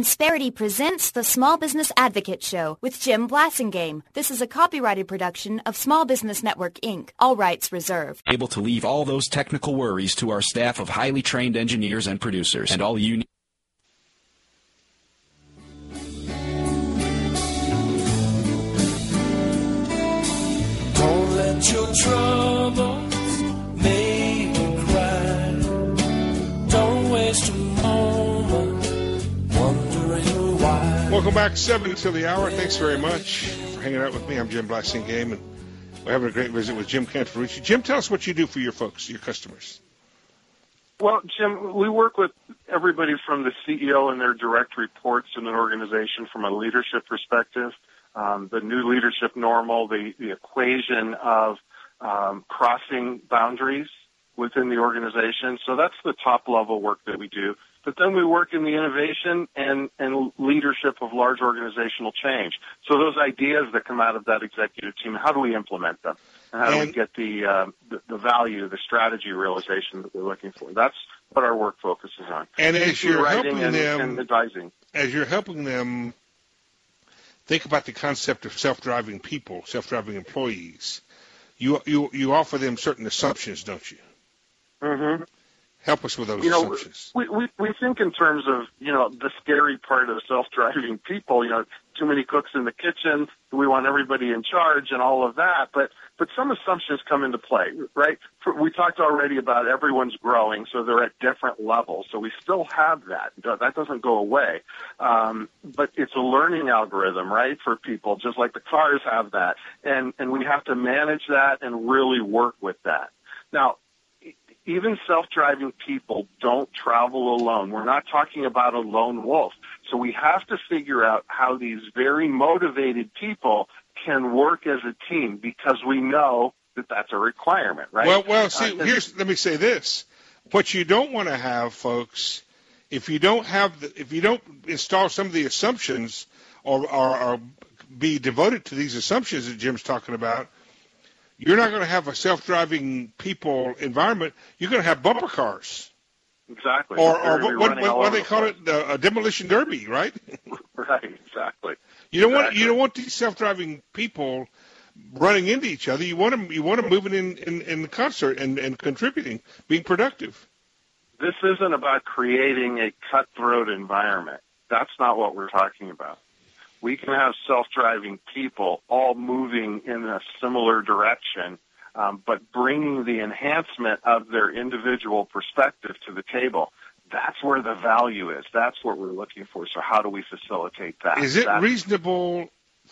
Insperity presents the Small Business Advocate Show with Jim Blasingame. This is a copyrighted production of Small Business Network, Inc., all rights reserved. Able to leave all those technical worries to our staff of highly trained engineers and producers, and all you need. Don't let your troubles make you cry. Don't waste a moment wondering why. Welcome back, 7 till the hour. Thanks very much for hanging out with me. I'm Jim Blasingame, and we're having a great visit with Jim Cantaferucci. Jim, tell us what you do for your folks, your customers. Well, Jim, we work with everybody from the CEO and their direct reports in an organization from a leadership perspective. The new leadership normal, the equation of crossing boundaries within the organization. So that's the top-level work that we do. But then we work in the innovation and leadership of large organizational change. So those ideas that come out of that executive team, how do we implement them? And how do we get the value, the strategy realization that we're looking for? That's what our work focuses on. And as you're helping them, and advising. As you're helping them think about the concept of self-driving people, self-driving employees, you offer them certain assumptions, don't you? Mm-hmm. Help us with those assumptions. We think in terms of, the scary part of self-driving people, too many cooks in the kitchen, we want everybody in charge and all of that, but some assumptions come into play, right? We talked already about everyone's growing, so they're at different levels, so we still have that. That doesn't go away. But it's a learning algorithm, right, for people, just like the cars have that, and we have to manage that and really work with that. Now, even self-driving people don't travel alone. We're not talking about a lone wolf. So we have to figure out how these very motivated people can work as a team, because we know that that's a requirement, right? Well, see, let me say this. What you don't want to have, folks, if you don't install some of the assumptions or be devoted to these assumptions that Jim's talking about, you're not going to have a self-driving people environment. You're going to have bumper cars. Exactly. Or what they call it, a demolition derby, right? Right, exactly. You don't want these self-driving people running into each other. You want them moving in concert and contributing, being productive. This isn't about creating a cutthroat environment. That's not what we're talking about. We can have self-driving people all moving in a similar direction, but bringing the enhancement of their individual perspective to the table. That's where the value is. That's what we're looking for. So how do we facilitate that? Is it reasonable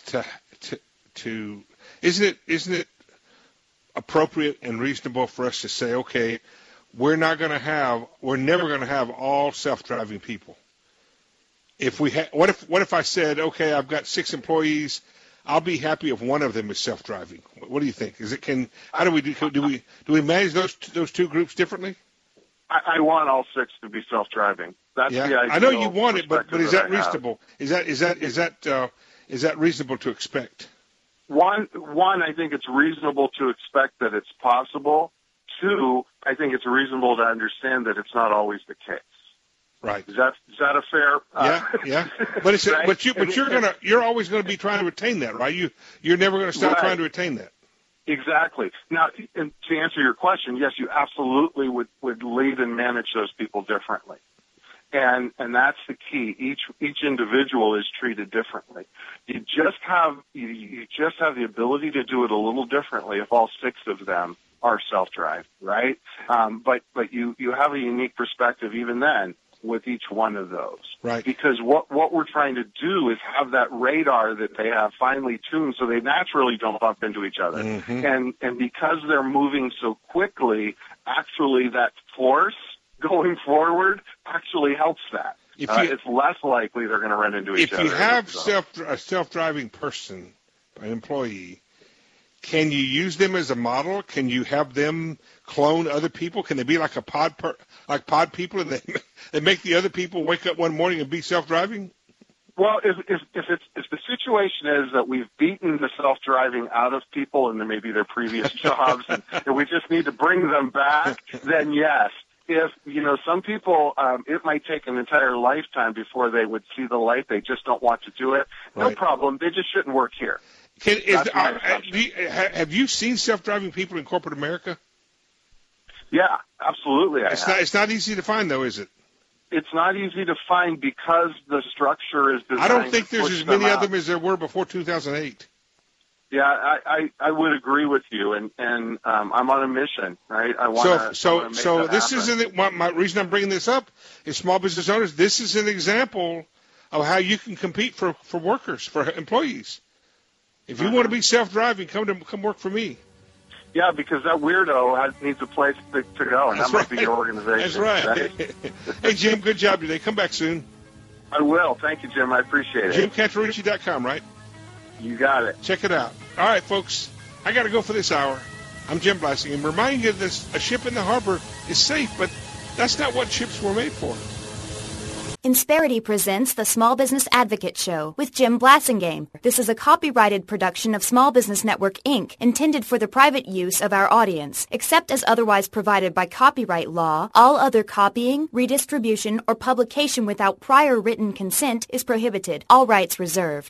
isn't it appropriate and reasonable for us to say, okay, we're never going to have all self-driving people? What if I said, okay, I've got 6 employees, I'll be happy if one of them is self-driving. What do you think? How do we manage those two groups differently? I want all 6 to be self-driving. That's the ideal. I know you want it, but is that reasonable? Is that reasonable to expect? One, I think it's reasonable to expect that it's possible. 2, I think it's reasonable to understand that it's not always the case. Right. Is that a fair? Yeah. But right? You're always going to be trying to retain that, right? You're never going to stop trying to retain that. Exactly. Now, and to answer your question, yes, you absolutely would lead and manage those people differently, and that's the key. Each individual is treated differently. You just have the ability to do it a little differently if all 6 of them are self-drive, right? But you have a unique perspective even then with each one of those. Right. Because what we're trying to do is have that radar that they have finely tuned so they naturally don't bump into each other. Mm-hmm. And because they're moving so quickly, actually that force going forward actually helps that. It's less likely they're going to run into each other. If you have a self-driving person, an employee, can you use them as a model? Can you have them clone other people? Can they be like pod people, and they make the other people wake up one morning and be self-driving? Well, if the situation is that we've beaten the self-driving out of people and maybe their previous jobs, and we just need to bring them back, then yes. if some people, it might take an entire lifetime before they would see the light. They just don't want to do it. No Right. problem. They just shouldn't work here. Have you seen self-driving people in corporate America? Yeah, absolutely. It's not easy to find, though, is it? It's not easy to find because the structure is designed. I don't think to there's push as many them of out. them as there were before 2008. Yeah, I would agree with you, and I'm on a mission, right? I want to. So this isn't my reason I'm bringing this up is small business owners. This is an example of how you can compete for workers, for employees. If you want to be self-driving, come work for me. Yeah, because that weirdo needs a place to go, and That's that might right. be your organization. That's right. Hey, Jim, good job today. Come back soon. I will. Thank you, Jim. I appreciate it. JimCantarucci.com, right? You got it. Check it out. All right, folks, I got to go for this hour. I'm Jim Blasing, and reminding you that a ship in the harbor is safe, but that's not what ships were made for. Insperity presents the Small Business Advocate Show with Jim Blasingame. This is a copyrighted production of Small Business Network, Inc., intended for the private use of our audience. Except as otherwise provided by copyright law, all other copying, redistribution, or publication without prior written consent is prohibited. All rights reserved.